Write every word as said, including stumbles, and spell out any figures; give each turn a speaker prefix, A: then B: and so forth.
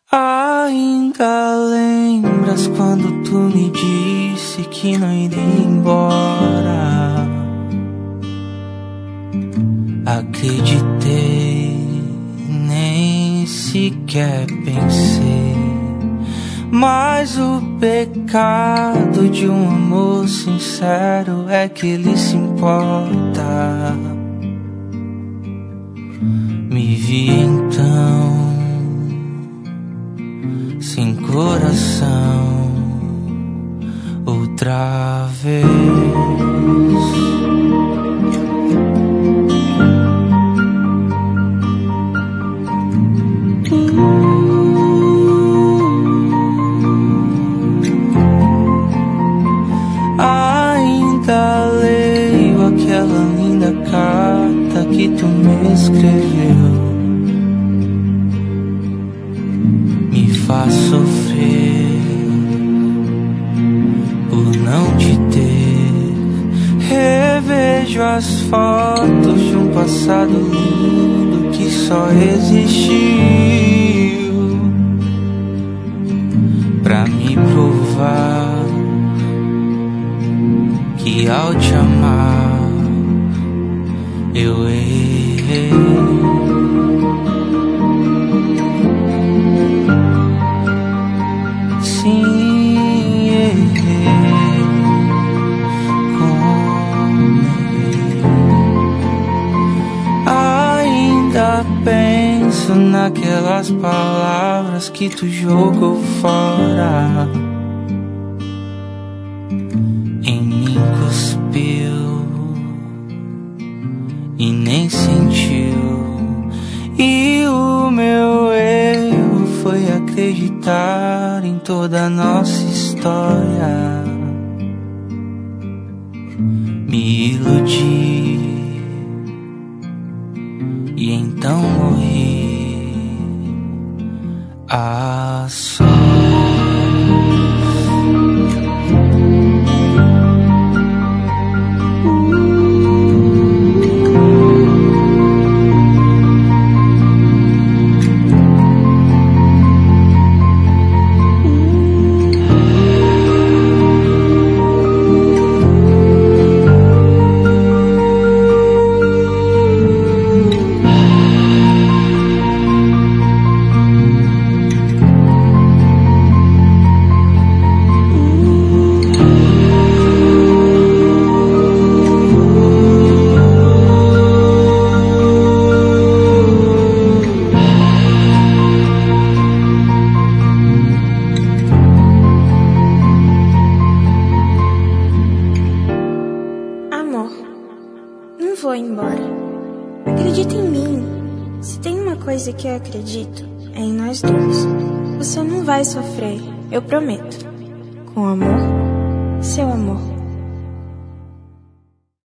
A: Ainda lembras quando tu me disse que não iria embora? Acreditei, nem sequer pensei. Mas o pecado de um amor sincero é que ele se importa. Me vi então sem coração outra vez. Ainda leio aquela linda carta que tu me escreveu. Me faz sofrer por não te ter. Revejo as fotos de um passado lindo que só existiu pra me provar que ao te amar eu errei. Sim, errei, como errei. Ainda penso naquelas palavras que tu jogou fora. Em mim cuspiu e nem sentiu. E o meu erro foi acreditar em toda a nossa história. Me iludi e então morri a sós.
B: Não vou embora. Acredita em mim. Se tem uma coisa que eu acredito, é em nós dois. Você não vai sofrer, eu prometo. Com amor, seu amor.